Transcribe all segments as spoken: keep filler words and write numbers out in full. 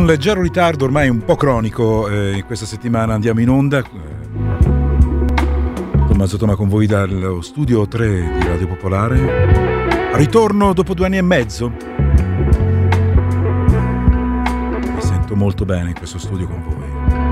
un leggero ritardo ormai un po' cronico, eh, questa settimana andiamo in onda. Tommaso Toma con voi dallo studio tre di Radio Popolare. Ritorno dopo due anni e mezzo. Mi sento molto bene in questo studio con voi.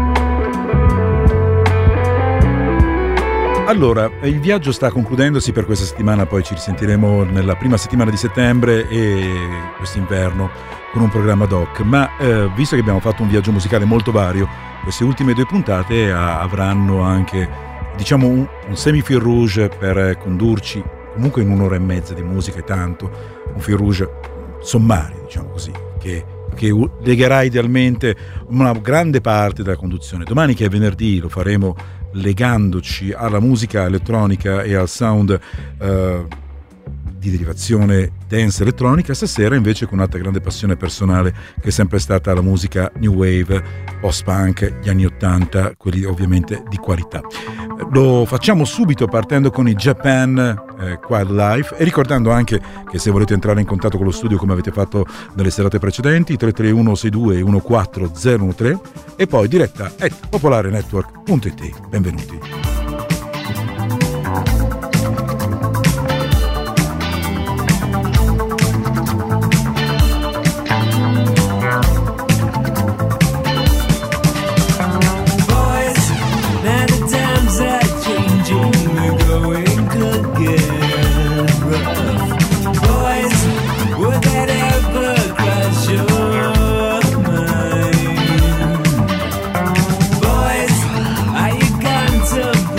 Allora, il viaggio sta concludendosi per questa settimana, poi ci risentiremo nella prima settimana di settembre e quest'inverno con un programma doc, ma eh, visto che abbiamo fatto un viaggio musicale molto vario, queste ultime due puntate a, avranno anche, diciamo, un, un semi-fil rouge per condurci comunque in un'ora e mezza di musica e tanto, un fil rouge sommario, diciamo così, che, che legherà idealmente una grande parte della conduzione. Domani, che è venerdì, lo faremo legandoci alla musica elettronica e al sound eh, di derivazione dance elettronica. Stasera invece con un'altra grande passione personale, che è sempre stata la musica new wave, post-punk, gli anni ottanta, quelli ovviamente di qualità. Lo facciamo subito partendo con i Japan eh, Wildlife, e ricordando anche che se volete entrare in contatto con lo studio come avete fatto nelle serate precedenti, tre tre uno sei due uno quattro zero uno tre, e poi diretta at popolarenetwork punto it. Benvenuti. Boys, are you going to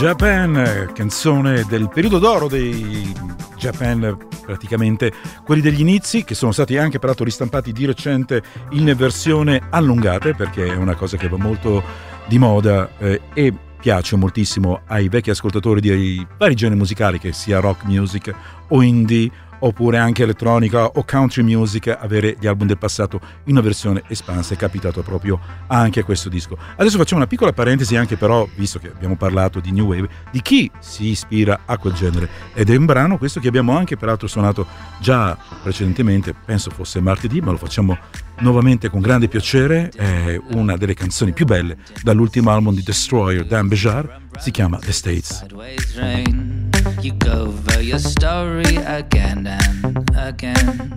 Japan, canzone del periodo d'oro dei Japan, praticamente quelli degli inizi, che sono stati anche peraltro ristampati di recente in versione allungate, perché è una cosa che va molto di moda eh, e piace moltissimo ai vecchi ascoltatori di vari generi musicali, che sia rock music o indie oppure anche elettronica o country music, avere gli album del passato in una versione espansa. È capitato proprio anche a questo disco. Adesso facciamo una piccola parentesi anche però, visto che abbiamo parlato di New Wave, di chi si ispira a quel genere, ed è un brano questo che abbiamo anche peraltro suonato già precedentemente, penso fosse martedì, ma lo facciamo nuovamente con grande piacere. È una delle canzoni più belle dall'ultimo album di Destroyer, Dan Bejar, si chiama The States. You go over your story again and again.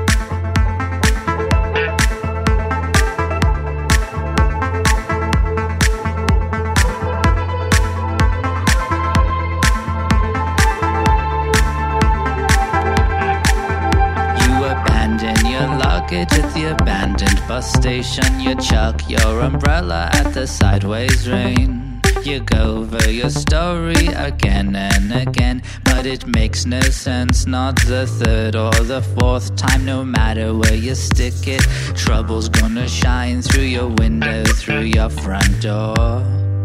You abandon your luggage at the abandoned bus station. You chuck your umbrella at the sideways rain. You go over your story again and again, but it makes no sense, not the third or the fourth time. No matter where you stick it, trouble's gonna shine through your window, through your front door.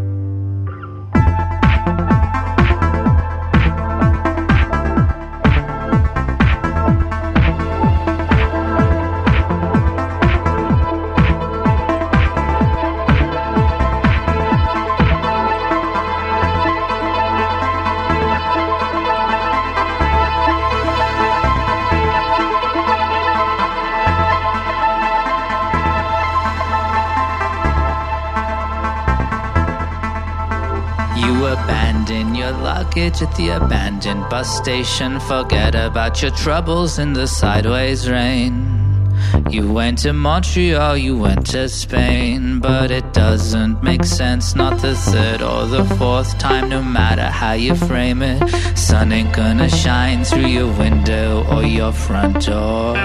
Abandon your luggage at the abandoned bus station. Forget about your troubles in the sideways rain. You went to Montreal, you went to Spain, but it doesn't make sense, not the third or the fourth time. No matter how you frame it, sun ain't gonna shine through your window or your front door.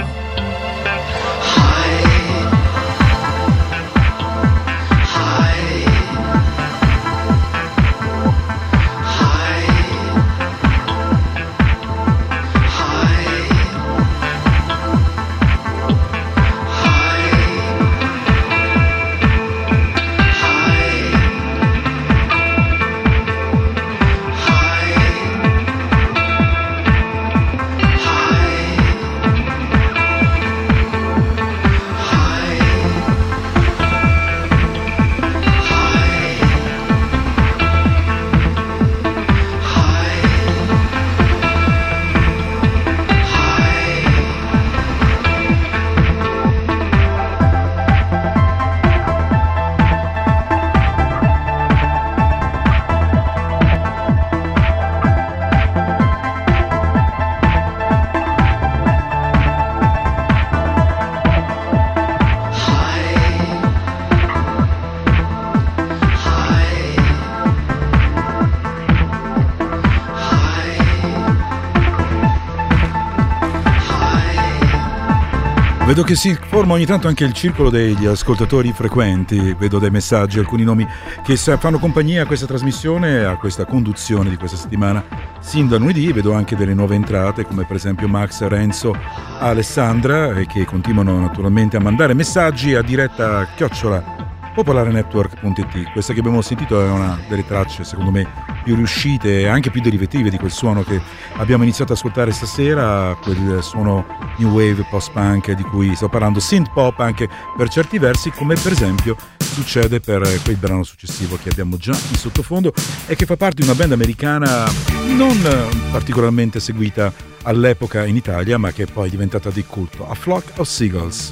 Vedo che si forma ogni tanto anche il circolo degli ascoltatori frequenti, vedo dei messaggi, alcuni nomi che fanno compagnia a questa trasmissione, a questa conduzione di questa settimana, sin da lunedì. Vedo anche delle nuove entrate, come per esempio Max, Renzo, Alessandra, e che continuano naturalmente a mandare messaggi a diretta chiocciola popolarenetwork punto it. Questa che abbiamo sentito è una delle tracce secondo me più riuscite e anche più derivative di quel suono che abbiamo iniziato ad ascoltare stasera, quel suono new wave post-punk di cui sto parlando, synth pop anche per certi versi, come per esempio succede per quel brano successivo che abbiamo già in sottofondo e che fa parte di una band americana non particolarmente seguita all'epoca in Italia, ma che poi è diventata di culto, A Flock of Seagulls.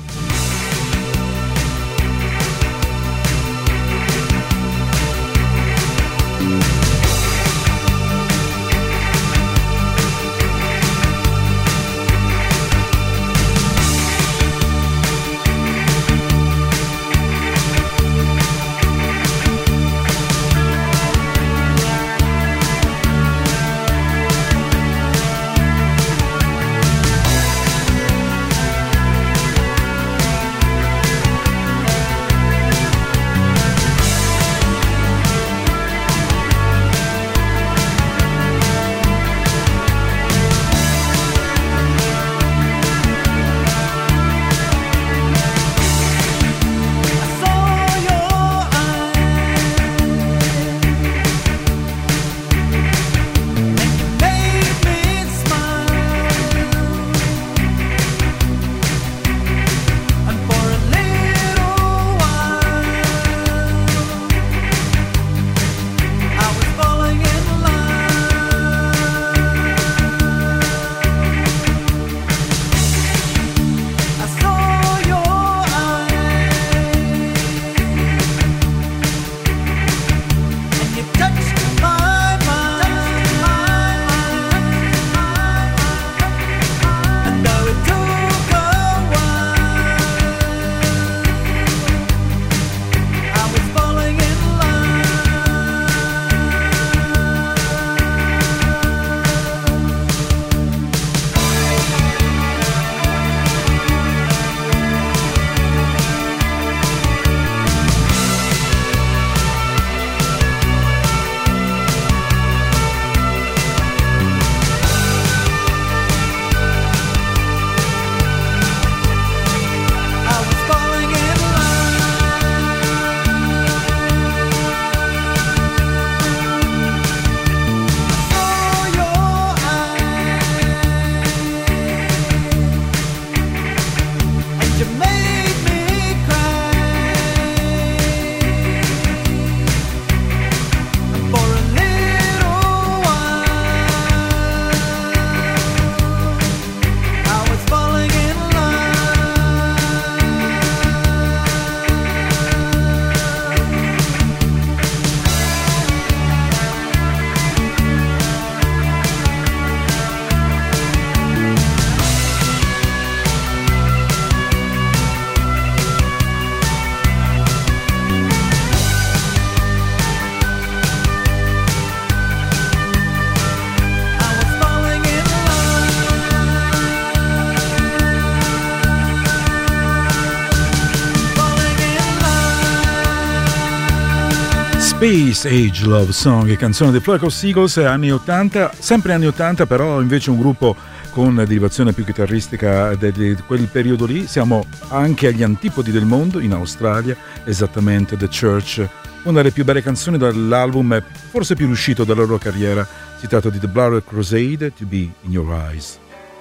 Space Age Love Song, canzone dei Flyco Eagles, anni ottanta, sempre anni ottanta, però invece un gruppo con derivazione più chitarristica di quel periodo lì. Siamo anche agli antipodi del mondo, in Australia, esattamente The Church, una delle più belle canzoni dall'album forse più riuscito della loro carriera. Si tratta di The Blood Crusade, To Be In Your Eyes.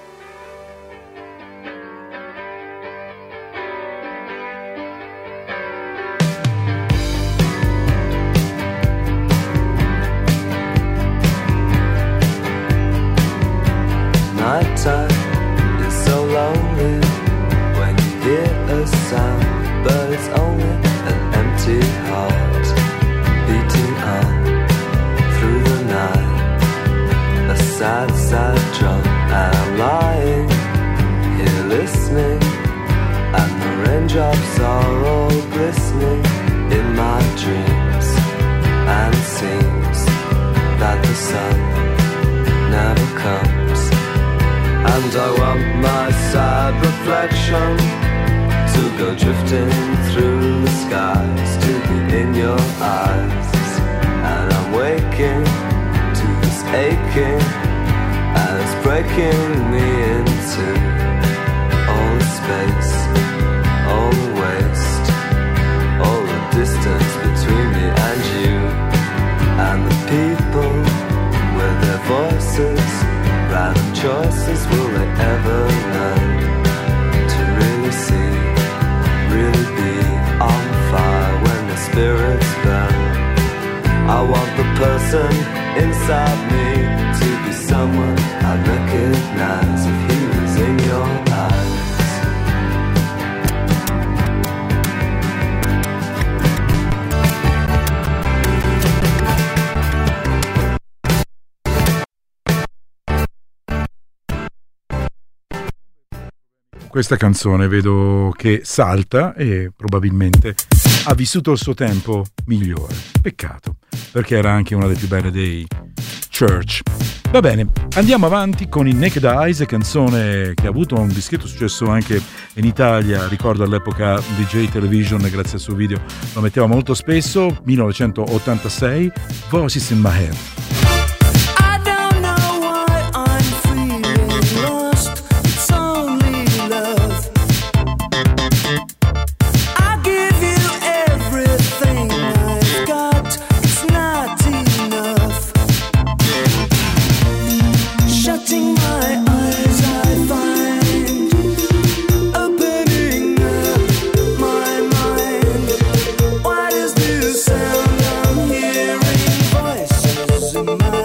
Nighttime is so lonely when you hear a sound, but it's only an empty heart beating on through the night. A sad, sad drum, and I'm lying here listening, and the raindrops are all glistening in my dreams. And it seems that the sun never comes. And I want my sad reflection to go drifting through the skies, to be in your eyes. And I'm waking to this aching, and it's breaking me into all the space, all the waste, all the distance between me and you. And the people with their voices, random choices, will they ever learn to really see, really be on fire when the spirits burn? I want the person inside me to be someone I'd recognize if he was in your eyes. Questa canzone vedo che salta e probabilmente ha vissuto il suo tempo migliore. Peccato, perché era anche una delle più belle dei Church. Va bene, andiamo avanti con i Naked Eyes, canzone che ha avuto un discreto successo anche in Italia. Ricordo all'epoca D J Television, grazie al suo video, lo metteva molto spesso. millenovecentottantasei, Voices in My Head. Sound I'm hearing voices in my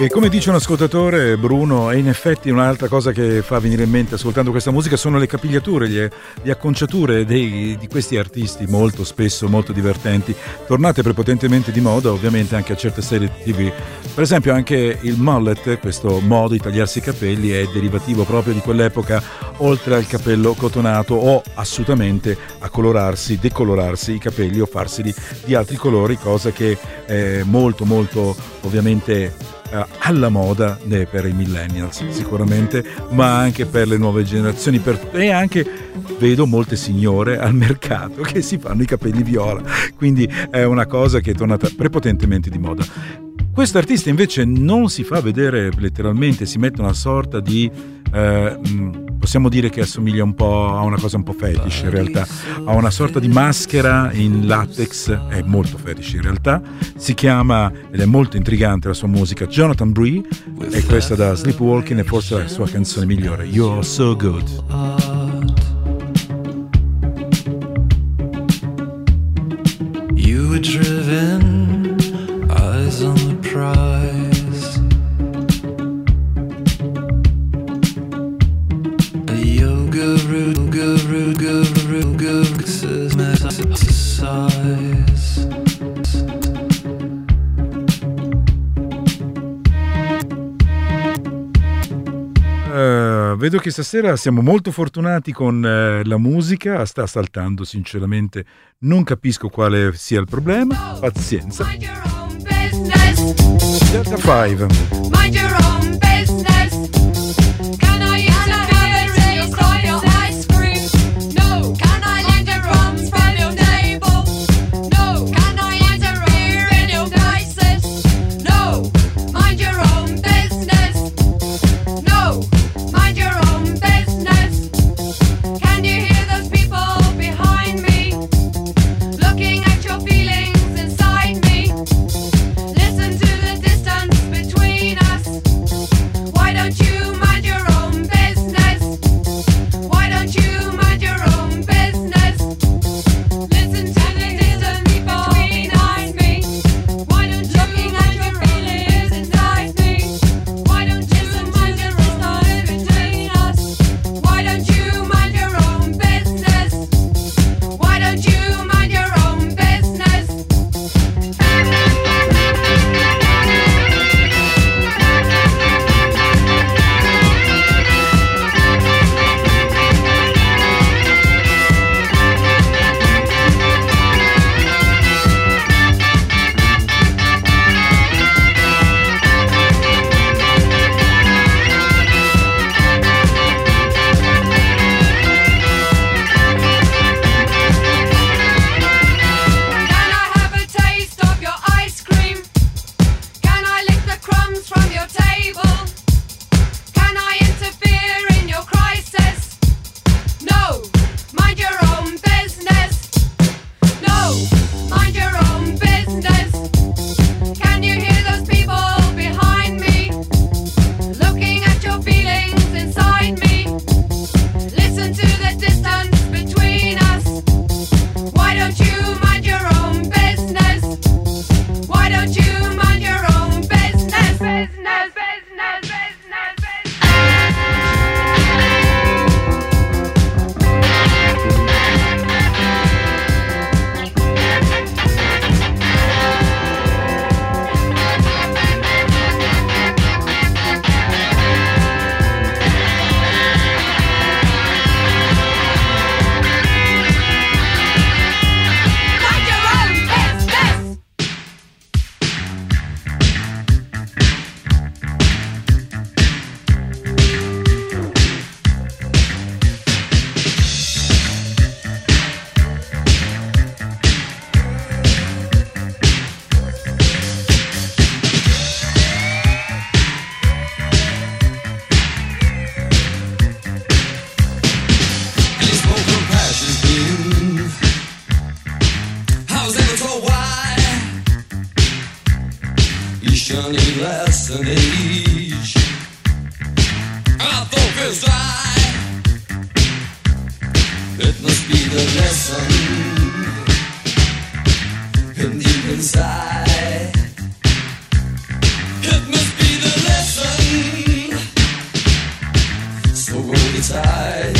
E come dice un ascoltatore, Bruno, e in effetti un'altra cosa che fa venire in mente ascoltando questa musica sono le capigliature, le, le acconciature dei, di questi artisti molto spesso molto divertenti, tornate prepotentemente di moda ovviamente anche a certe serie tivù. Per esempio anche il mullet, questo modo di tagliarsi i capelli, è derivativo proprio di quell'epoca, oltre al capello cotonato o assolutamente a colorarsi, decolorarsi i capelli o farseli di altri colori, cosa che è molto molto ovviamente Uh, alla moda né per i millennials sicuramente, ma anche per le nuove generazioni, per, e anche vedo molte signore al mercato che si fanno i capelli viola, quindi è una cosa che è tornata prepotentemente di moda. Questo artista invece non si fa vedere letteralmente, si mette una sorta di eh, possiamo dire che assomiglia un po' a una cosa un po' fetish in realtà, a una sorta di maschera in latex, è molto fetish in realtà. Si chiama, ed è molto intrigante la sua musica, Jonathan Bree, e questa da Sleepwalking è forse la sua canzone migliore, You're So Good. You were driven, eyes on the prize. A yoga guru, guru, guru, guru, says exercise. Uh, vedo che stasera siamo molto fortunati con uh, la musica, sta saltando sinceramente, non capisco quale sia il problema, pazienza. Delta cinque. Mind your own business. Can I interfere in your style ice cream? No. Can I lick the crumbs from your table? No. Can I interfere in your crisis? No. Mind your own business. No. Mind your own business. Can you hear those people behind me? Looking at your feelings inside me. Listen to the distance between us. Why don't you mind your own business? Why don't you mind your own business? Listen to the distance between us. Why don't you looking at your feelings inside me? Why don't you mind your own between us? Why don't you mind your own business? Why don't you mind your own business? Can I have a taste of your ice cream? Can I lick the crumbs from your table? Can I interfere in your crisis? No. Mind your own business. No. Mind your own business. Can you hear those people behind me? Looking at your feelings inside me. Listen to the distance between us. Why don't you mind your own business? Why don't you mind your own business? Business, business, business, business. Mind your own business. And he spoke from passion's blue. I was never told why. You shouldn't need less than age. I thought it's dry. It must be the lesson hidden deep inside. It must be the tight.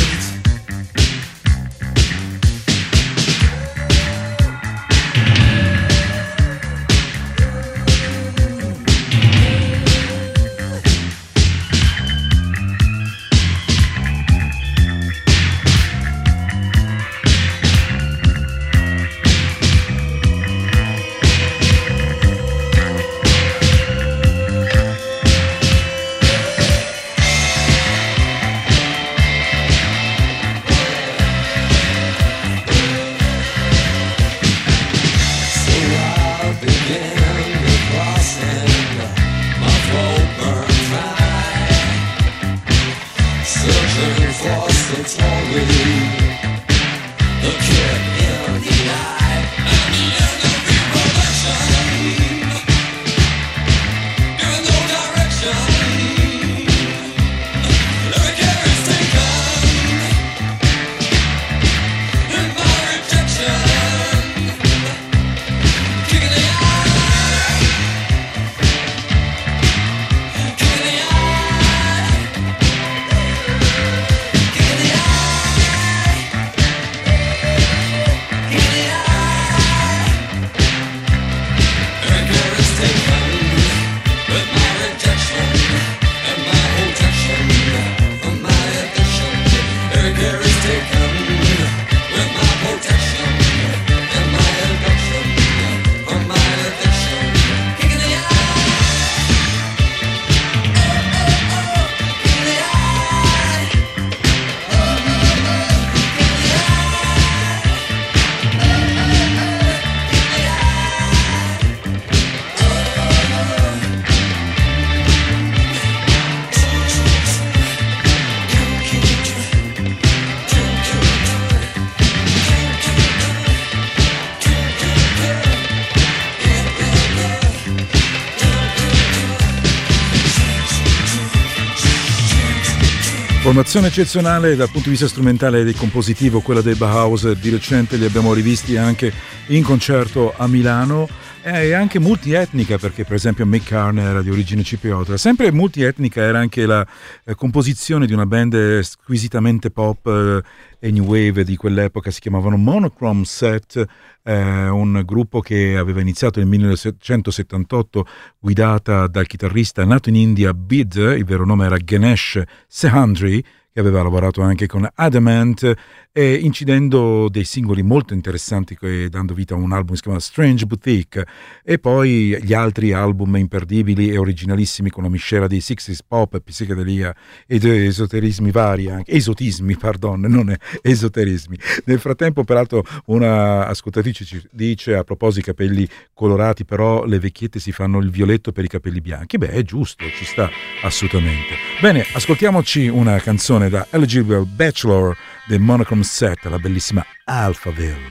Formazione eccezionale dal punto di vista strumentale e compositivo, quella dei Bauhaus. Di recente li abbiamo rivisti anche in concerto a Milano, e anche multietnica, perché per esempio Mick Karn era di origine cipriota. Sempre multietnica era anche la eh, composizione di una band squisitamente pop eh, e new wave di quell'epoca, si chiamavano Monochrome Set, eh, un gruppo che aveva iniziato nel millenovecentosettantotto, guidata dal chitarrista nato in India Bid, il vero nome era Ganesh Sehandri, che aveva lavorato anche con Adamant, e incidendo dei singoli molto interessanti e dando vita a un album che si chiama Strange Boutique, e poi gli altri album imperdibili e originalissimi con una miscela di sessantasei pop, psichedelia ed esoterismi vari, anche esotismi, pardon, non esoterismi. Nel frattempo, peraltro, una ascoltatrice ci dice, a proposito i capelli colorati, però le vecchiette si fanno il violetto per i capelli bianchi. Beh, è giusto, ci sta assolutamente. Bene, ascoltiamoci una canzone da Eligible Bachelor del Monochrome Set, la bellissima Alphaville.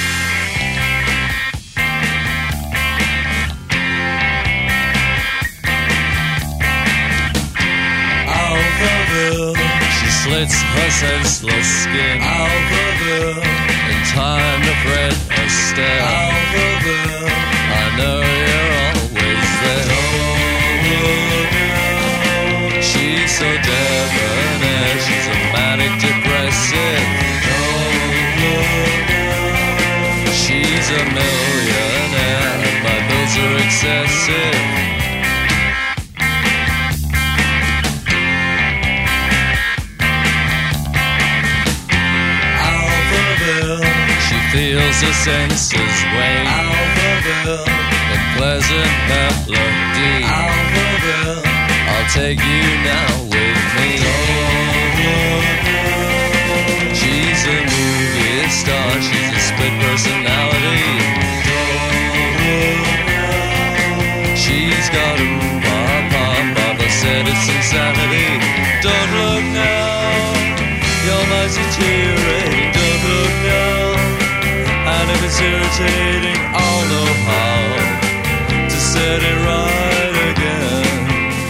Alphaville, she slits her senseless skin. Alphaville, in time to fret or stare. Alphaville, I know you're always there. She's so debonair, she's a manic depressive. She's a millionaire, and my bills are excessive. Alphaville, she feels her senses wane. Alphaville, in pleasant melody. Alphaville, I'll take you now with me. She's a movie star, she's a split personality. She's got a pop, Baba said it's insanity. Don't look now, your mind's deteriorating. Don't look now, and if it's irritating, I'll know how to set it right again.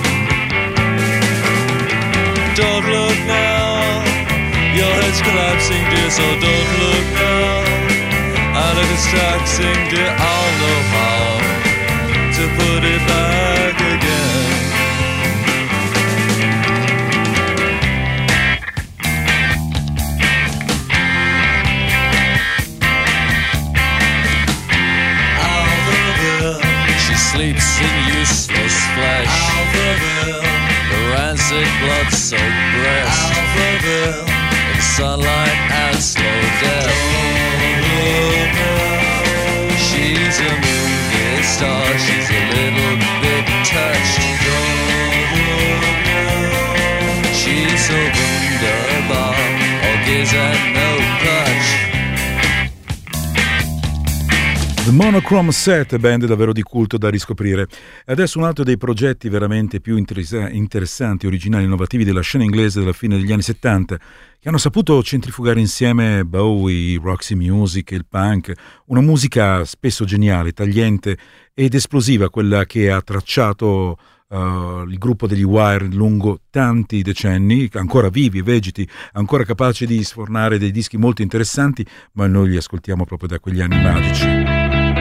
Don't look now, your head's collapsing, dear, so don't look now. And if it's taxing, dear, I'll know how to put it back again. breast, in sunlight and slow death. She's a movie star, she's a little bit touched. She's so wunderbar, all gaze and no clutch. The Monochrome Set, band davvero di culto da riscoprire. Adesso un altro dei progetti veramente più interessa- interessanti, originali e innovativi della scena inglese della fine degli anni settanta, che hanno saputo centrifugare insieme Bowie, Roxy Music e il punk, una musica spesso geniale, tagliente ed esplosiva, quella che ha tracciato Uh, il gruppo degli Wire lungo tanti decenni, ancora vivi, vegeti, ancora capaci di sfornare dei dischi molto interessanti, ma noi li ascoltiamo proprio da quegli anni magici.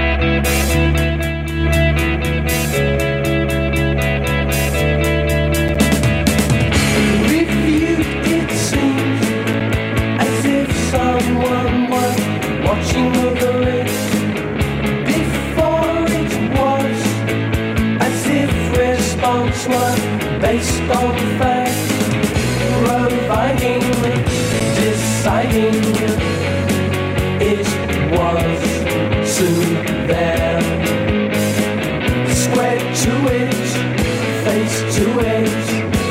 Based on fact, providing, deciding, it was soon there. Square to it, face to it,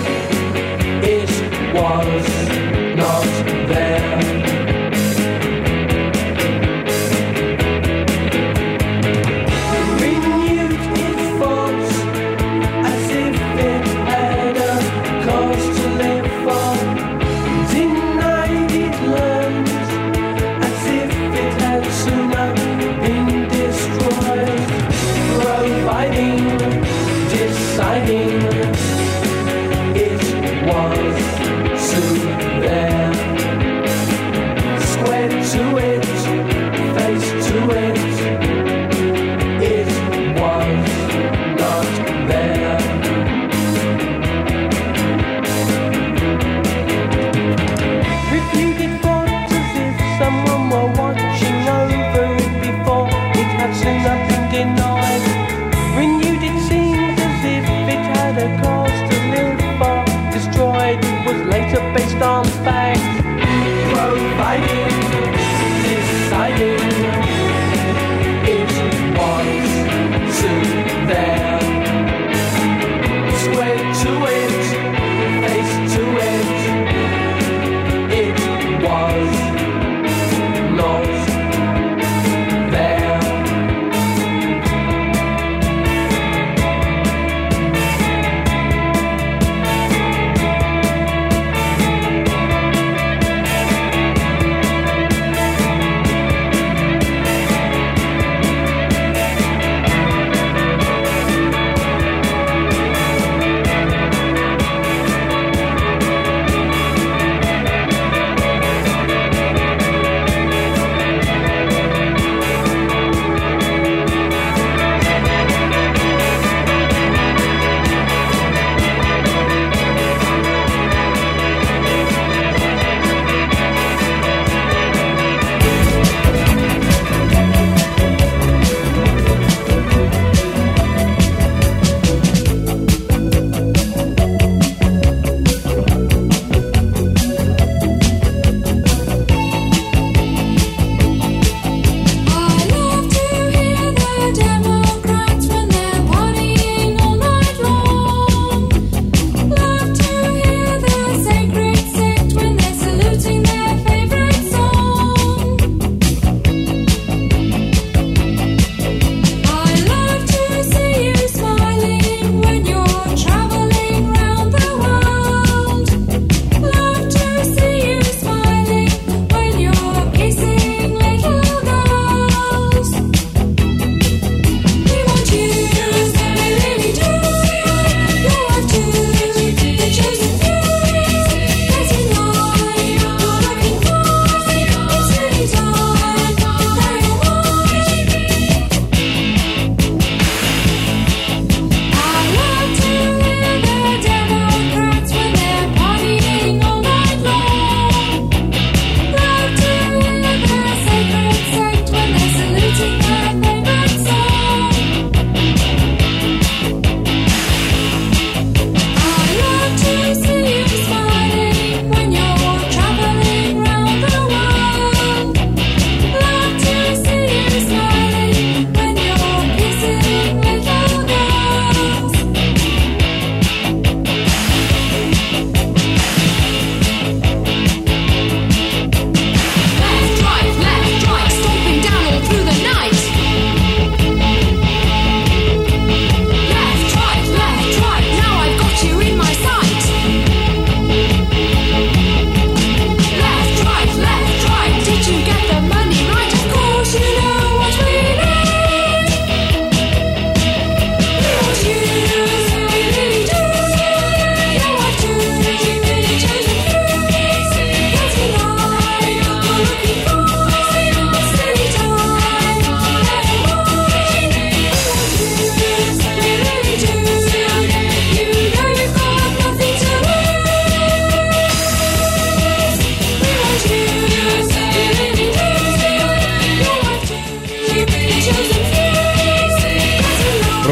it was not there. Based on fact, providing, deciding, it was soon there. Square to it, face to it, it was not there.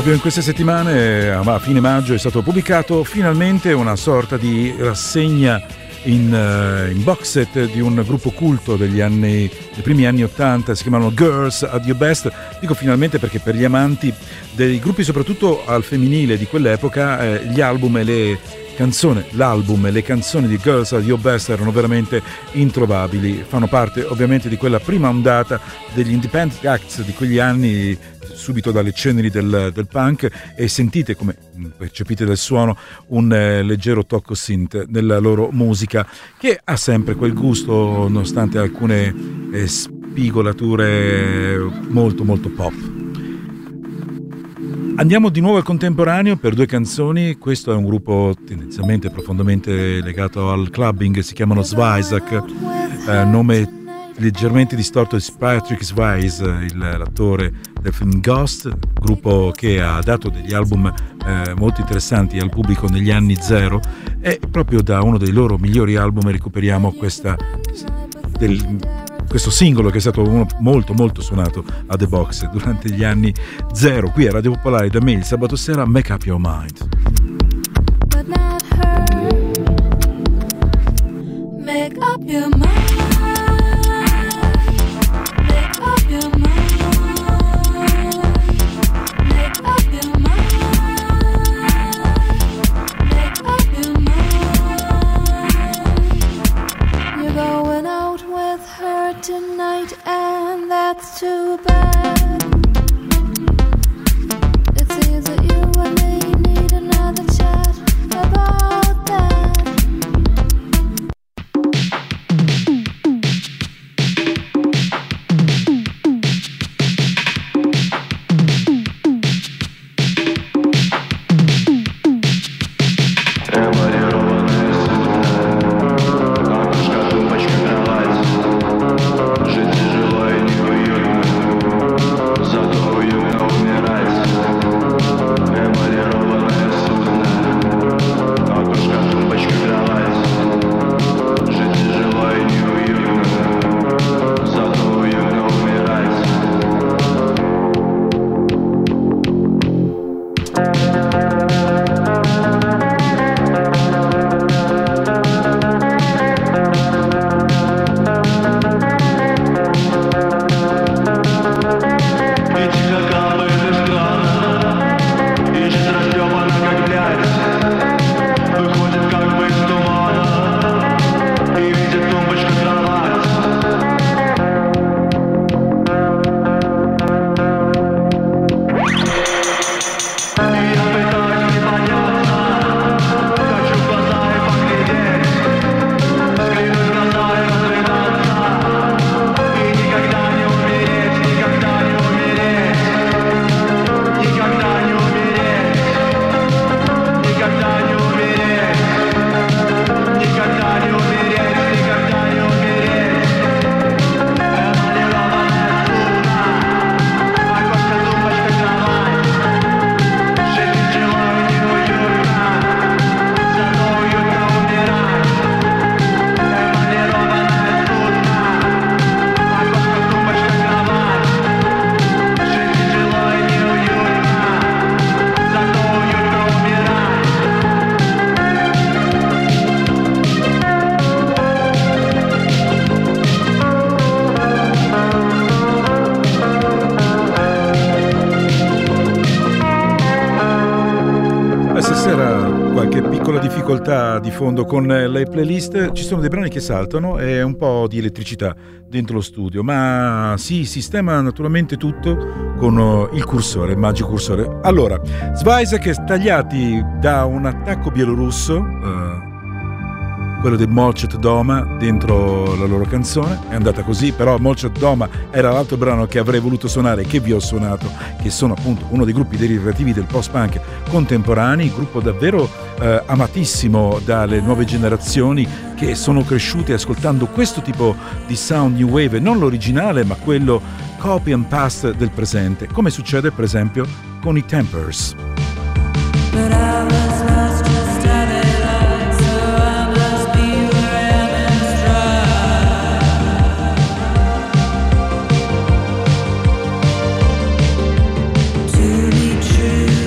Proprio in queste settimane, a fine maggio, è stato pubblicato finalmente una sorta di rassegna in, uh, in box set di un gruppo culto degli anni, dei primi anni ottanta, si chiamano Girls at Your Best. Dico finalmente perché per gli amanti dei gruppi, soprattutto al femminile di quell'epoca, eh, gli album e le canzoni, l'album e le canzoni di Girls at Your Best erano veramente introvabili. Fanno parte ovviamente di quella prima ondata degli independent acts di quegli anni, subito dalle ceneri del, del punk, e sentite, come percepite dal suono, un eh, leggero tocco synth nella loro musica, che ha sempre quel gusto, nonostante alcune eh, spigolature molto molto pop. Andiamo di nuovo al contemporaneo per due canzoni. Questo è un gruppo tendenzialmente profondamente legato al clubbing, si chiamano Svajsak, eh, nome leggermente distorto di Patrick Swayze, il, l'attore del film Ghost, gruppo che ha dato degli album eh, molto interessanti al pubblico negli anni zero, e proprio da uno dei loro migliori album recuperiamo questa, del, questo singolo che è stato uno molto molto suonato a The Box durante gli anni zero, qui a Radio Popolare, da me il sabato sera, Make Up Your Mind. But not her. Make up your mind. Tonight, and that's too bad. It seems that you and me need another chat about that. Di fondo con le playlist ci sono dei brani che saltano e un po' di elettricità dentro lo studio, ma si sistema naturalmente tutto con il cursore, il magico cursore. Allora, Svajsak, tagliati da un attacco bielorusso, eh, quello di Molchat Doma dentro la loro canzone, è andata così, però Molchat Doma era l'altro brano che avrei voluto suonare, che vi ho suonato, che sono appunto uno dei gruppi derivativi del post-punk contemporanei, gruppo davvero eh, amatissimo dalle nuove generazioni che sono cresciute ascoltando questo tipo di sound new wave, non l'originale ma quello copy and paste del presente, come succede per esempio con i Tempers. To be true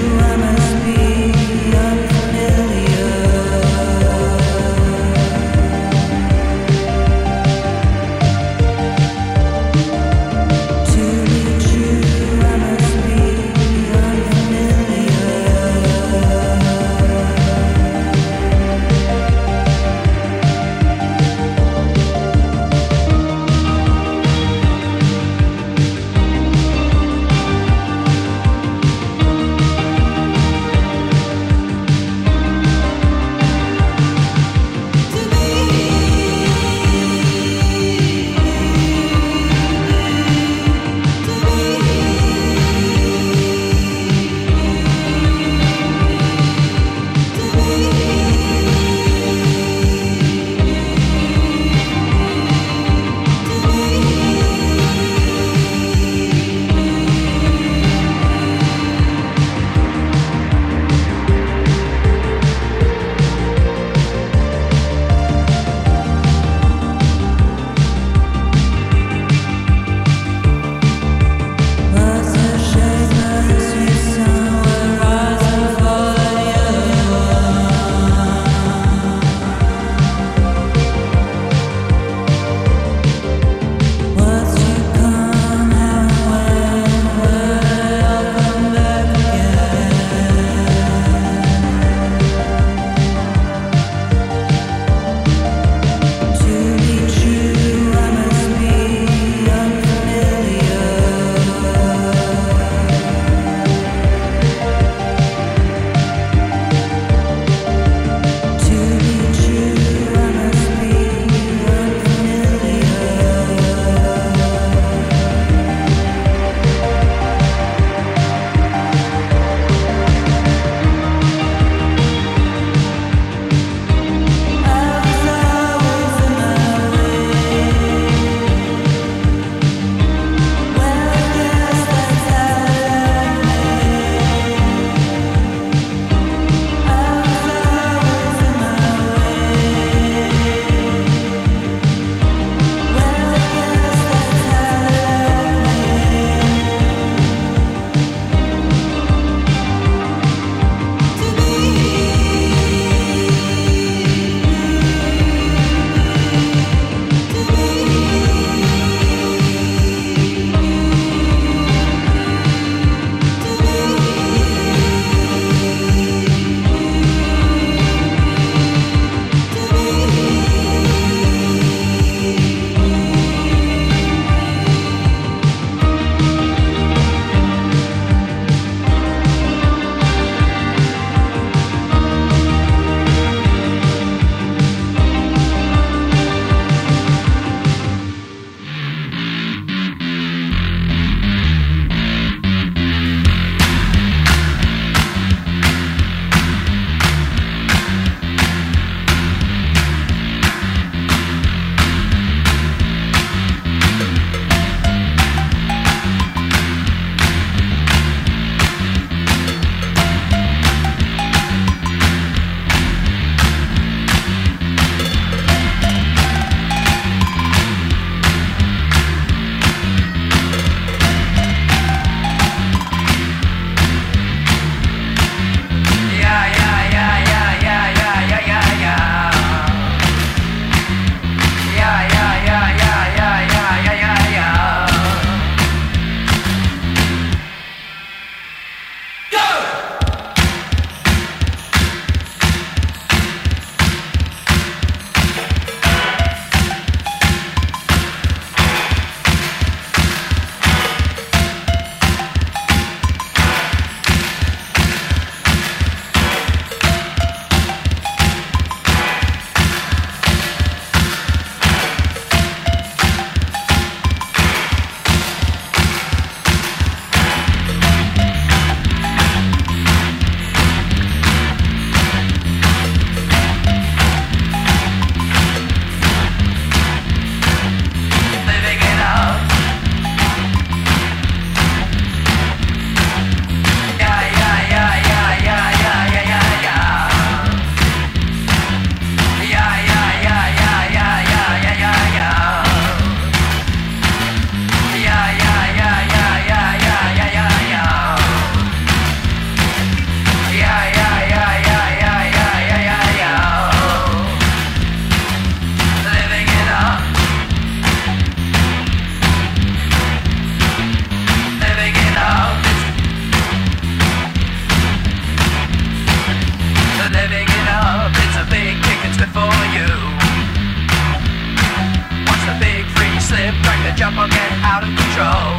jump or get out of control.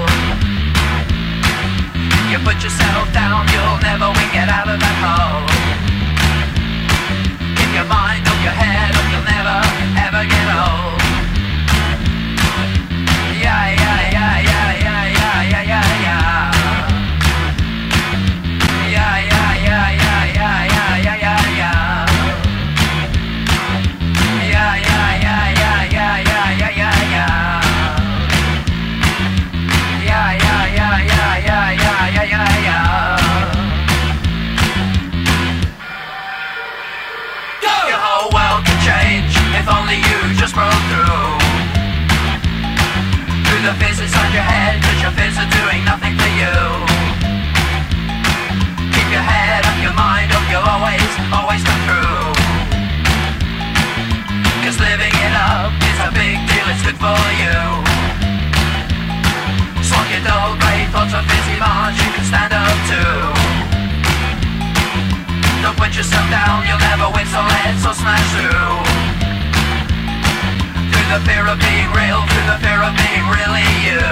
You put yourself down, you'll never win, get out of that hole. Keep your mind off your head or you'll never, ever get old. Yeah, yeah, yeah, yeah, yeah, yeah, yeah, yeah, yeah. Yeah, yeah, yeah, yeah, yeah, yeah, yeah, yeah, yeah. Yeah, yeah, yeah, yeah, yeah, yeah, yeah, yeah, yeah. Yeah, yeah, yeah, yeah, yeah, yeah, yeah, yeah, yeah. Go! Your whole world could change if only you just broke through. Through the fears inside your head, cause your fears are doing nothing for you. Keep your head up, your mind up, you'll always, always come through. Cause living it up is a big deal, it's good for you. Slug your dull grey thoughts of busy march you can stand up to. Don't put yourself down, you'll never win, so let's all smash through. Through the fear of being real, through the fear of being really you.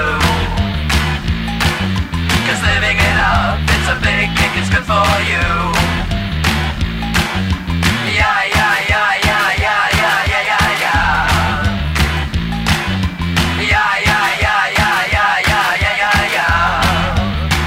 Cause living it up, it's a big kick, it's good for you. Yeah, yeah, yeah, yeah, yeah, yeah, yeah, yeah, yeah. Yeah, yeah, yeah, yeah, yeah, yeah, yeah, yeah, yeah.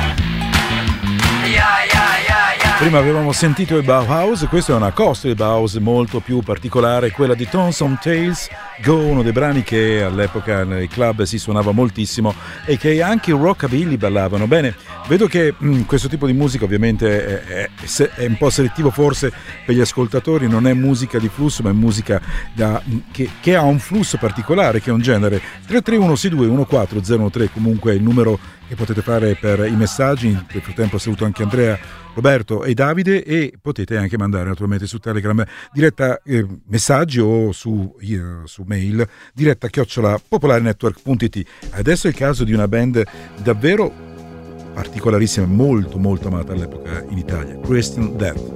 Yeah, yeah, yeah, yeah. Prima avevamo sentito il Bauhaus, questa è una costola di Bauhaus molto più particolare, quella di Tons on Tales Go, uno dei brani che all'epoca nei club si suonava moltissimo e che anche i rockabilly ballavano. Bene, vedo che mh, questo tipo di musica ovviamente è, è, è un po' selettivo forse per gli ascoltatori, non è musica di flusso ma è musica da, che, che ha un flusso particolare, che è un genere. Tre tre uno sei due uno quattro zero tre comunque è il numero che potete fare per i messaggi. Nel frattempo saluto anche Andrea, Roberto e Davide, e potete anche mandare naturalmente su Telegram diretta eh, messaggi o su, eh, su mail diretta chiocciola popolarenetwork punto it. Adesso è il caso di una band davvero particolarissima, molto molto amata all'epoca in Italia, Christian Death.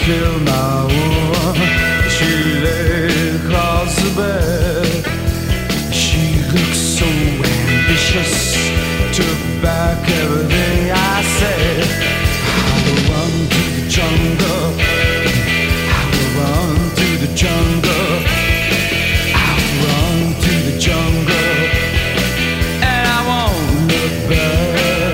kill my woman. She lay across the bed. She looks so ambitious, took back everything I said. I will run to the jungle, I will run to the jungle, I will run to the jungle, and I won't look back.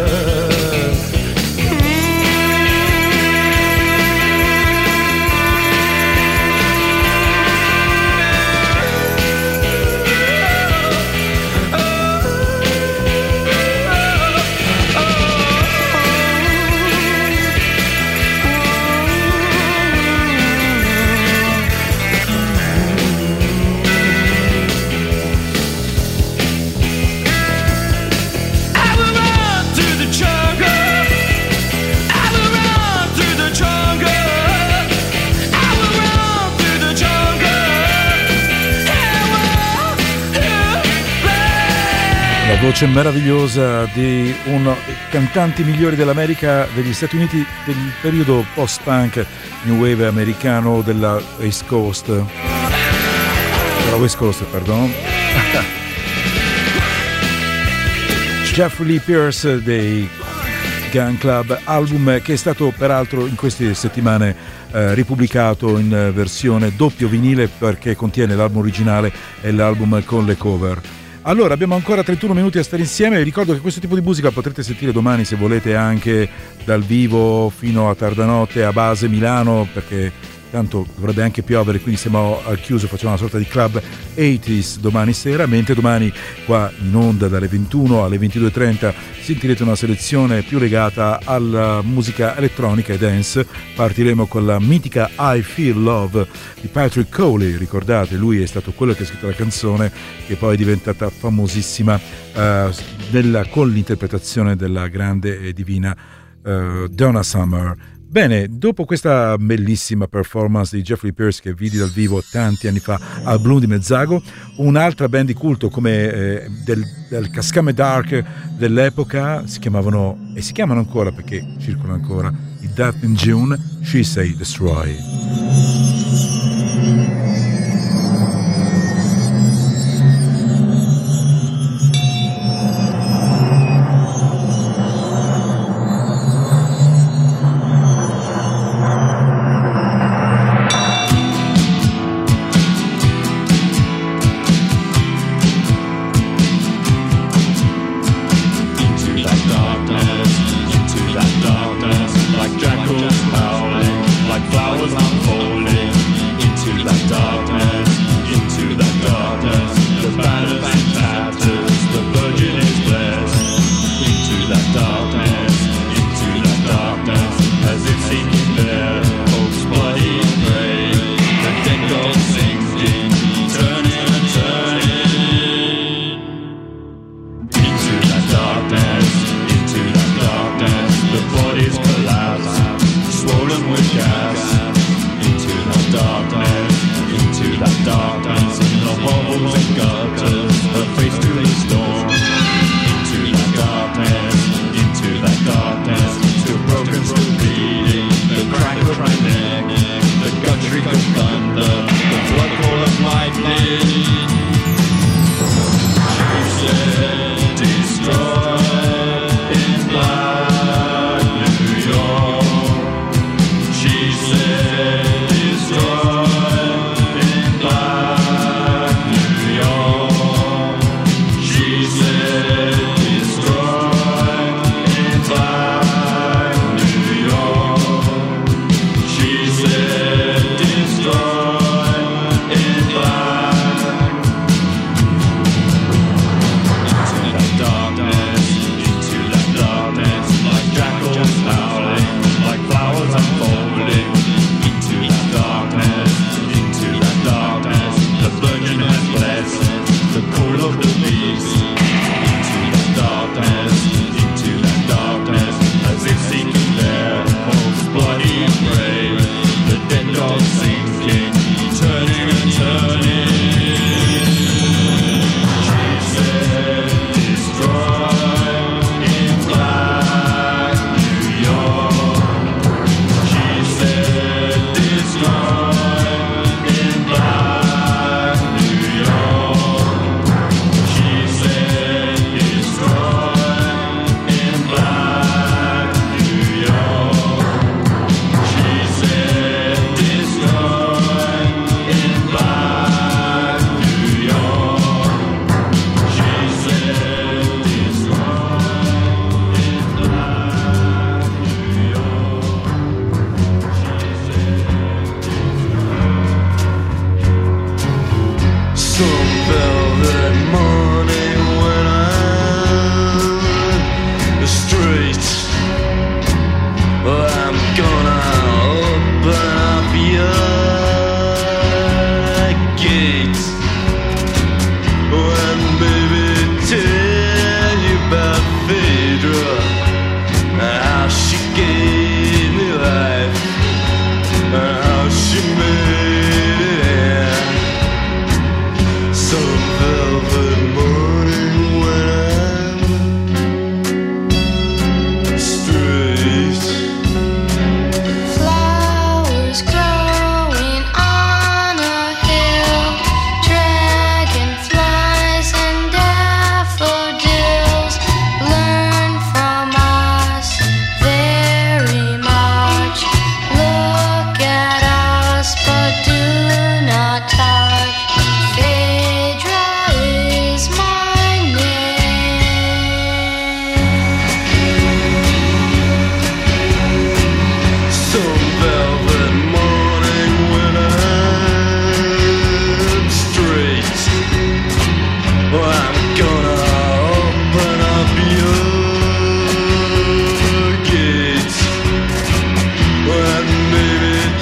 Voce meravigliosa di uno dei cantanti migliori dell'America, degli Stati Uniti, del periodo post-punk, new wave americano della East Coast, della West Coast, pardon. Jeffrey Lee Pierce dei Gun Club, album che è stato peraltro in queste settimane eh, ripubblicato in versione doppio vinile, perché contiene l'album originale e l'album con le cover. Allora, abbiamo ancora trentuno minuti a stare insieme. Vi ricordo che questo tipo di musica potrete sentire domani, se volete, anche dal vivo fino a tarda notte a Base Milano, perché tanto dovrebbe anche piovere, quindi siamo al chiuso, facciamo una sorta di club ottanta domani sera, mentre domani qua in onda dalle ventuno alle ventidue e trenta sentirete una selezione più legata alla musica elettronica e dance. Partiremo con la mitica I Feel Love di Patrick Cowley, ricordate, lui è stato quello che ha scritto la canzone che poi è diventata famosissima uh, della, con l'interpretazione della grande e divina uh, Donna Summer. Bene, dopo questa bellissima performance di Jeffrey Pierce che vidi dal vivo tanti anni fa al Bloom di Mezzago, un'altra band di culto come eh, del, del Cascame Dark dell'epoca, si chiamavano, e si chiamano ancora perché circolano ancora, i Death in June, She Say Destroy. Like jackals howling, like flowers unfolding.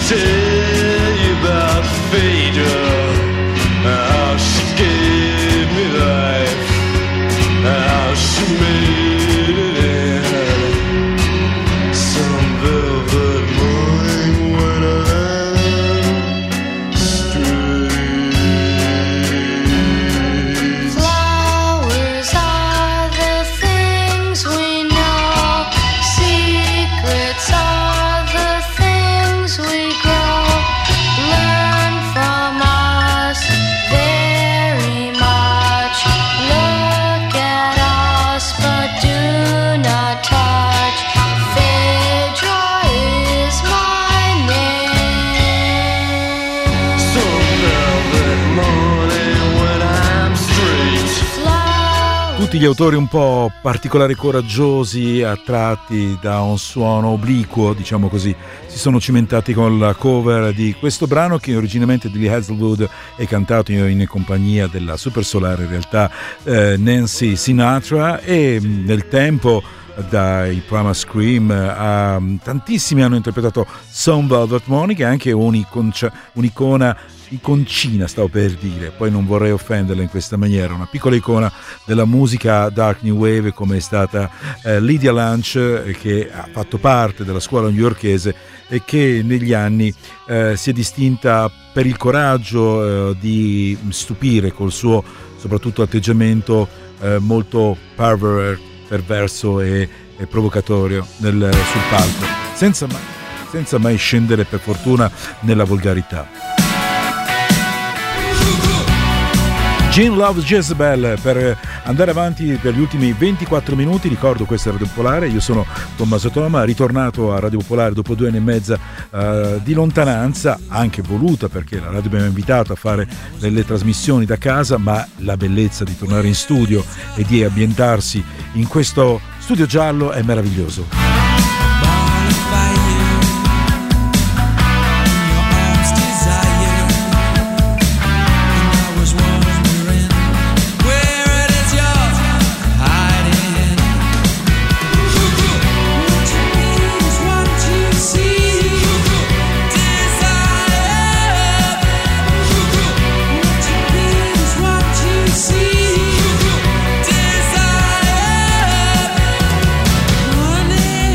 tell you about Phaedra, how she gave me life, how she made it in some velvet morning when I'm straight. Flowers are the things we know, secrets are the things we grow. Learn from us very much. Look at us, but do not touch. Phaedra is my name. Some velvet morning when I'm straight. Flowers. Tutti gli autori un po' particolari, coraggiosi, attratti da un suono obliquo, diciamo così, si sono cimentati con la cover di questo brano che originariamente di Lee Hazelwood è cantato in compagnia della super solare in realtà eh, Nancy Sinatra, e mh, nel tempo dai Primal Scream a tantissimi hanno interpretato Some Velvet Morning, che è anche un'iconcia- un'icona iconcina, stavo per dire, poi non vorrei offenderla in questa maniera, una piccola icona della musica dark new wave come è stata eh, Lydia Lunch, eh, che ha fatto parte della scuola newyorkese e che negli anni eh, si è distinta per il coraggio eh, di stupire col suo soprattutto atteggiamento eh, molto perver- perverso e, e provocatorio nel, sul palco, senza mai, senza mai scendere per fortuna nella volgarità. Gene Loves Jezebel per andare avanti per gli ultimi ventiquattro minuti. Ricordo, questa è Radio Popolare, io sono Tommaso Toma, ritornato a Radio Popolare dopo due anni e mezza uh, di lontananza, anche voluta perché la radio mi ha invitato a fare delle trasmissioni da casa, ma la bellezza di tornare in studio e di ambientarsi in questo studio giallo è meraviglioso. Desire, running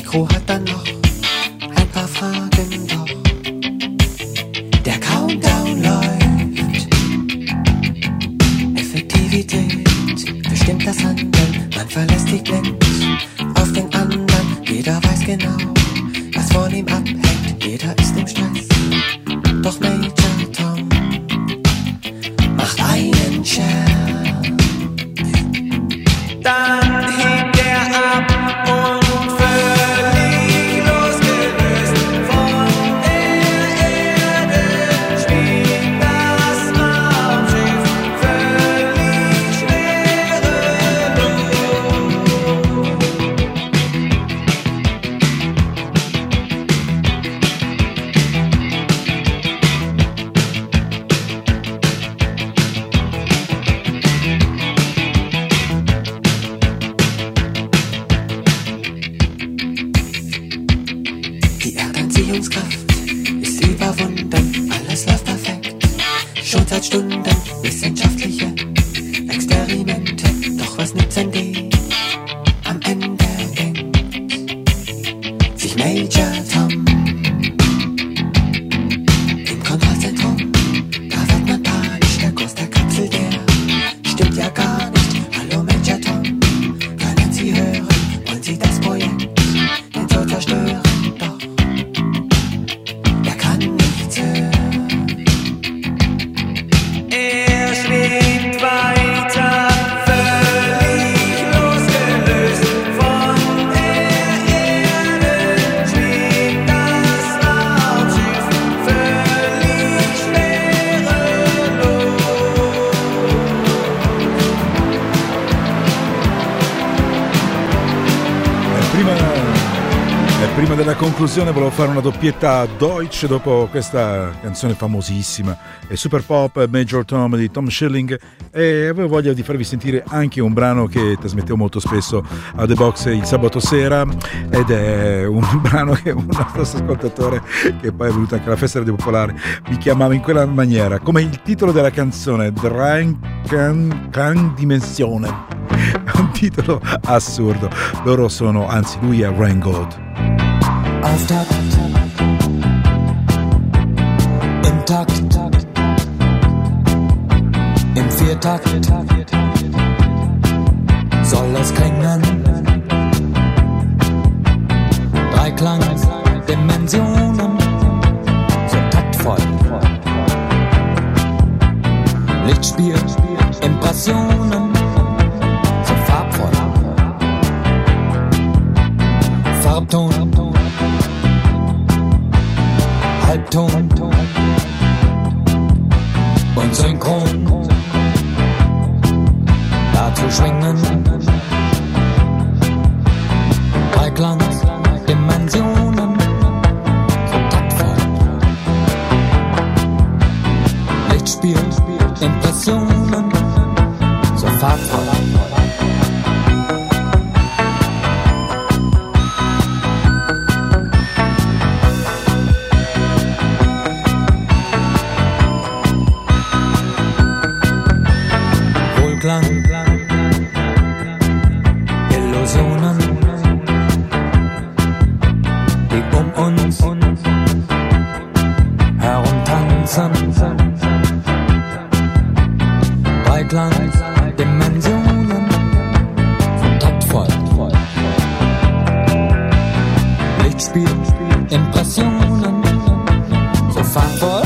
Mikro hat dann noch ein paar Fragen, doch der Countdown läuft. Effektivität bestimmt das Handeln, man verlässt sich blind auf den anderen. Jeder weiß genau, was von ihm abhängt, jeder ist im Stress. Doch Major Tom macht einen Scherz. Dann hebt er ab und völlig losgelöst von der Erde spielt das Raumschiff völlig schwerelos. Die Erdanziehungskraft ist überwunden, alles läuft perfekt, schon seit Stunden. Wissenschaftliche Experimente, doch was nützen die? Am Ende denkt sich Major Tom im Kontrollzentrum, da wird man panisch, der Kurs der Kapsel, der stimmt ja gar nicht. Hallo Major Tom, können Sie hören, wollen Sie das Projekt den Tod zerstören? Doch er kann nichts hören. Er schwebt weiter, völlig losgelöst von der Erde, schwebt das Raumschiff völlig schwerelos. Eh, Prima, eh, prima della conclusione volevo fare una doppietta Deutsch dopo questa canzone famosissima e super pop Major Tom di Tom Schilling, e avevo voglia di farvi sentire anche un brano che trasmettevo molto spesso a The Box il sabato sera, ed è un brano che un nostro ascoltatore, che poi è venuto anche alla festa radio popolare, mi chiamava in quella maniera, come il titolo della canzone, Dreikan Dimensione. È un titolo assurdo. Loro sono, anzi lui è Rheingold. Auftakt, im Takt, im Viertakt soll es klingen. Dreiklang, Dimensionen, so taktvoll. Lichtspiel, Impressionen, so farbvoll. Farbton, Halbton und Synchron, dazu schwingen. Dreiklang, Dimensionen, so taktvoll. Lichtspiel, Impressionen, so farbvoll. Wohlklang, Illusionen, die um uns herumtanzen. Dreiklang, Dimensionen, taktvoll. Lichtspiel, Impressionen, so farbvoll.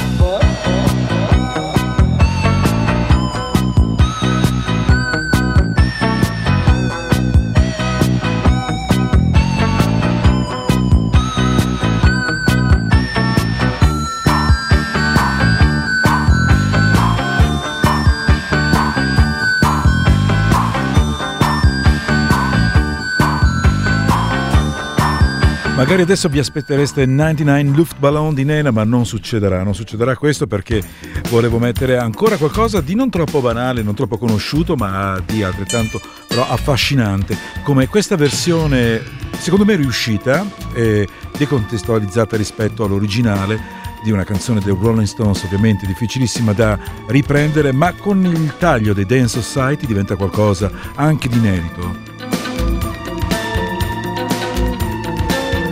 Magari adesso vi aspettereste novantanove Luftballon di Nena, ma non succederà, non succederà questo, perché volevo mettere ancora qualcosa di non troppo banale, non troppo conosciuto, ma di altrettanto però affascinante, come questa versione secondo me riuscita e decontestualizzata rispetto all'originale di una canzone dei Rolling Stones, ovviamente difficilissima da riprendere, ma con il taglio dei Dance Society diventa qualcosa anche di inedito.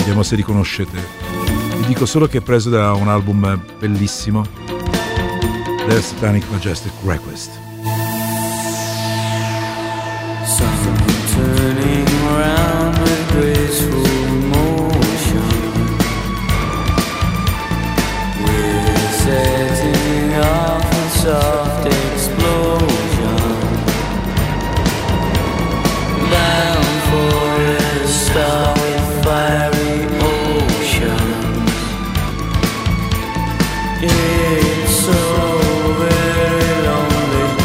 vediamo se riconoscete. Vi dico solo che è preso da un album bellissimo, The Satanic Majestic Request. Someone turning around with graceful motion, we're setting off a soft explosion, down for a star with fiery ocean. It's so very lonely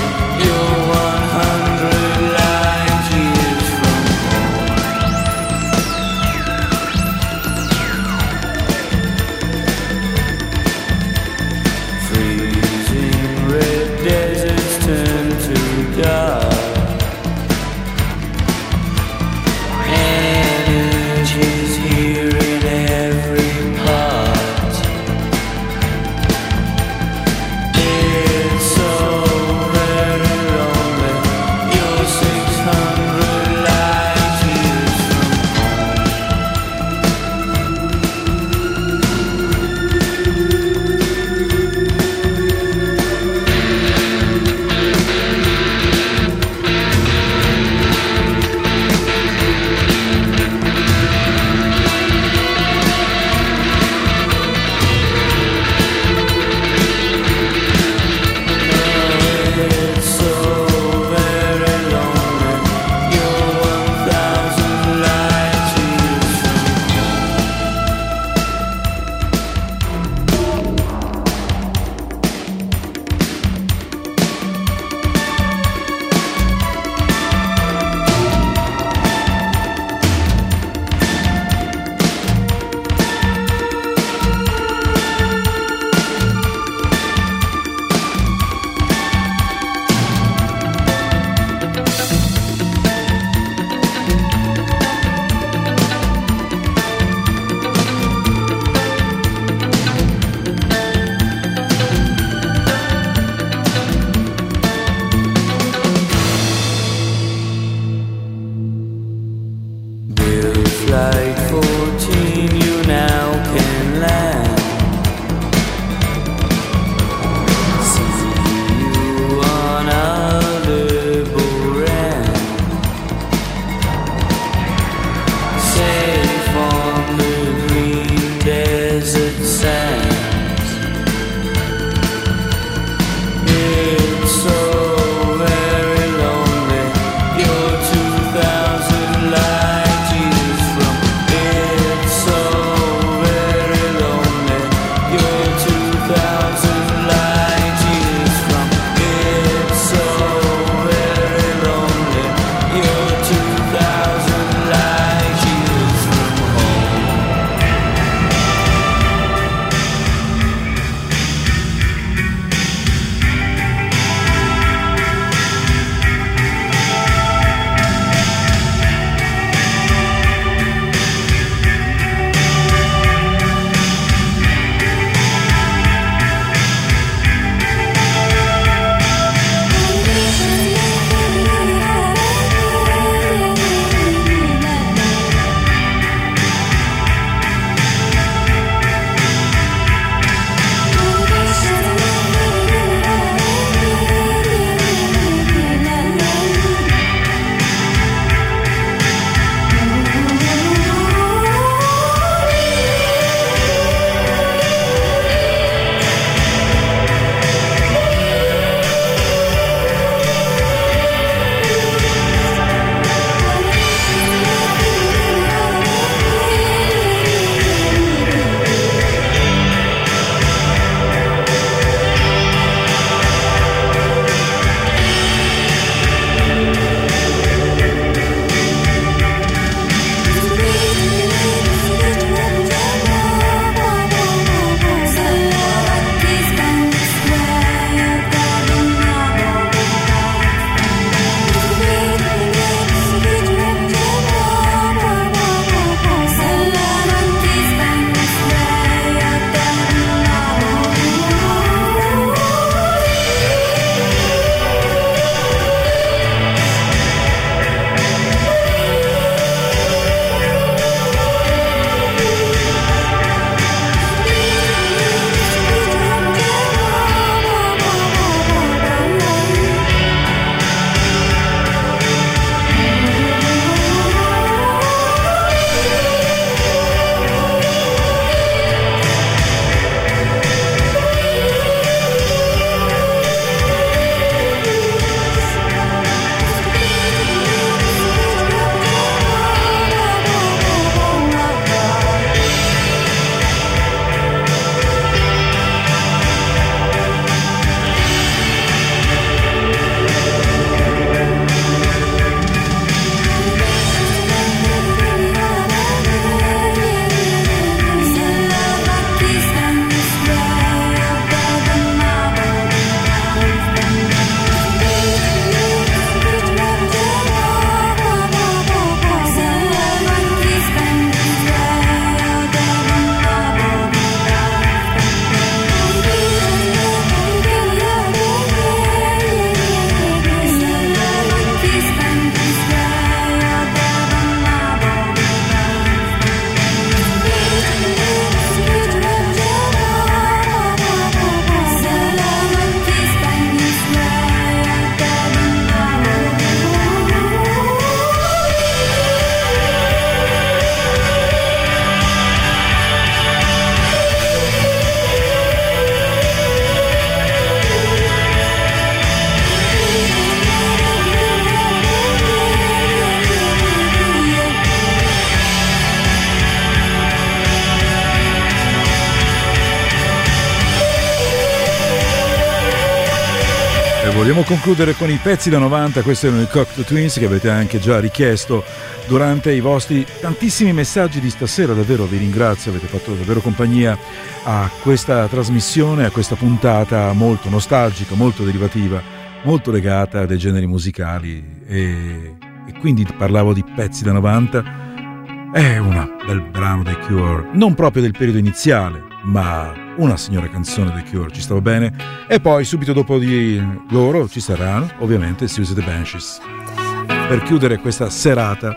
Vogliamo concludere con i pezzi da novanta. Questi erano i Cocteau Twins, che avete anche già richiesto durante i vostri tantissimi messaggi di stasera. Davvero vi ringrazio, avete fatto davvero compagnia a questa trasmissione, a questa puntata molto nostalgica, molto derivativa, molto legata a dei generi musicali, e, e quindi parlavo di pezzi da novanta. È un bel brano dei Cure, non proprio del periodo iniziale, ma una signora canzone dei Cure, ci stava bene. E poi subito dopo di loro ci saranno ovviamente Siouxsie and the Banshees per chiudere questa serata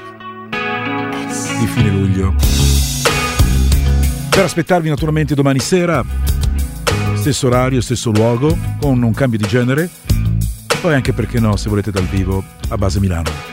di fine luglio, per aspettarvi naturalmente domani sera, stesso orario, stesso luogo, con un cambio di genere, e poi anche, perché no, se volete dal vivo, a base Milano.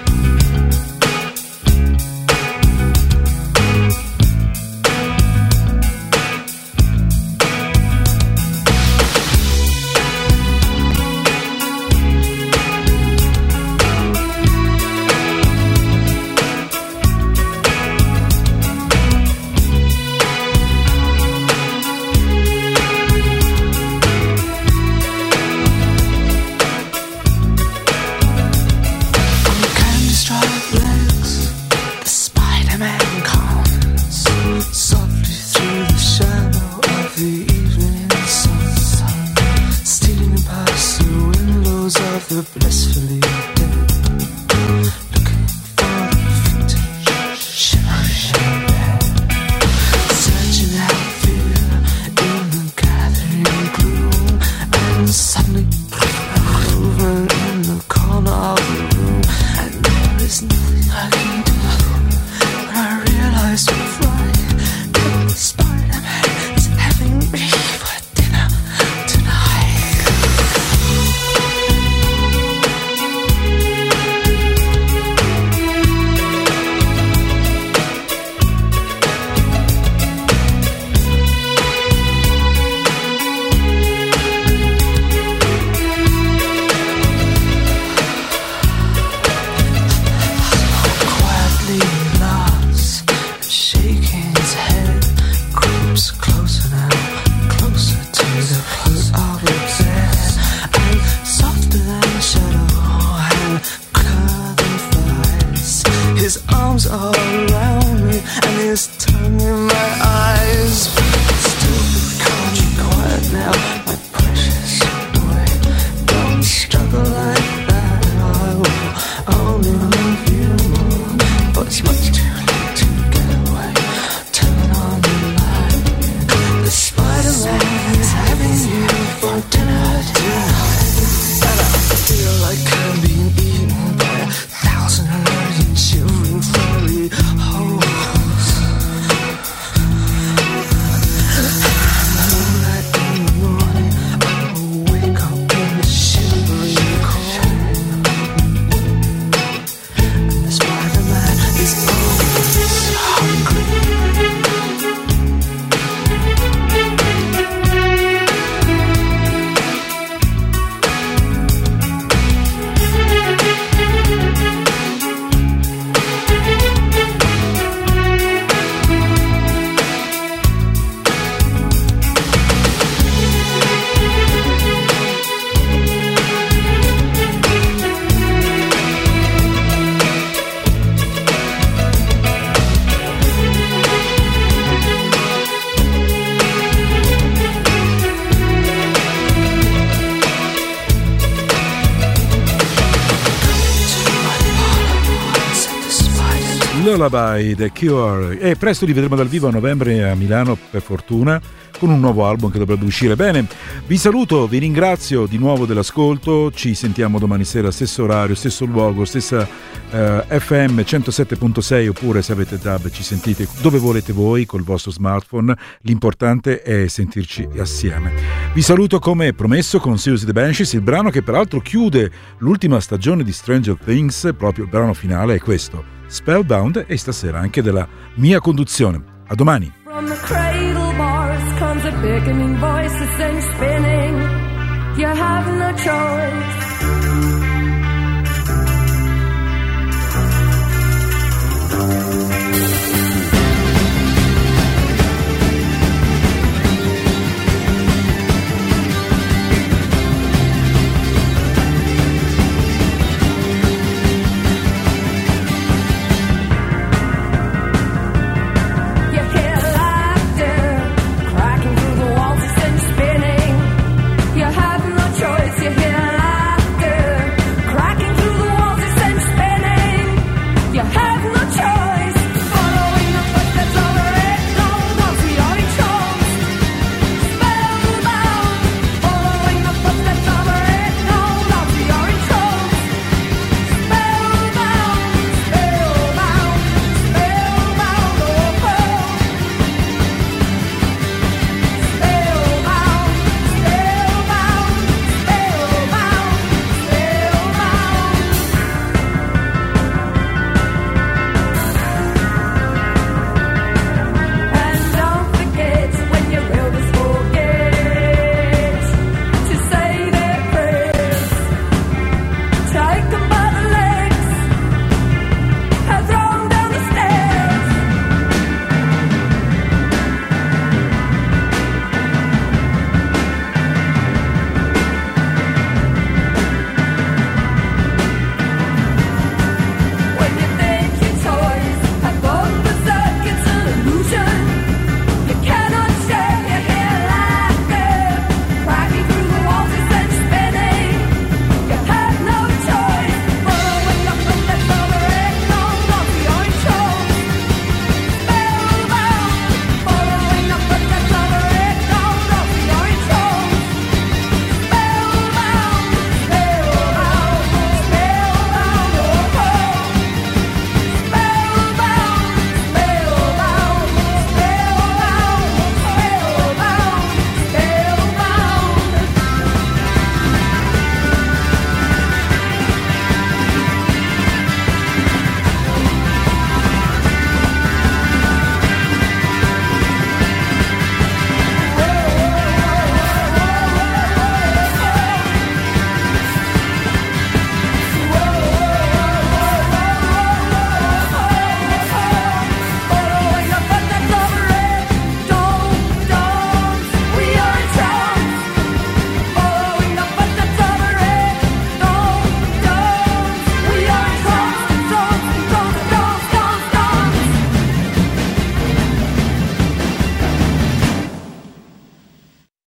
Lullaby, The Cure, e presto li vedremo dal vivo a novembre a Milano, per fortuna, con un nuovo album che dovrebbe uscire. Bene, vi saluto, vi ringrazio di nuovo dell'ascolto, ci sentiamo domani sera, stesso orario, stesso luogo, stessa eh, F M centosette virgola sei, oppure se avete D A B ci sentite dove volete voi col vostro smartphone, l'importante è sentirci assieme. Vi saluto come promesso con Siouxsie and the Banshees, il brano che peraltro chiude l'ultima stagione di Stranger Things, proprio il brano finale è questo, Spellbound, e stasera anche della mia conduzione. A domani. From the cradle bars comes a beckoning voice that sends spinning. You have no choice.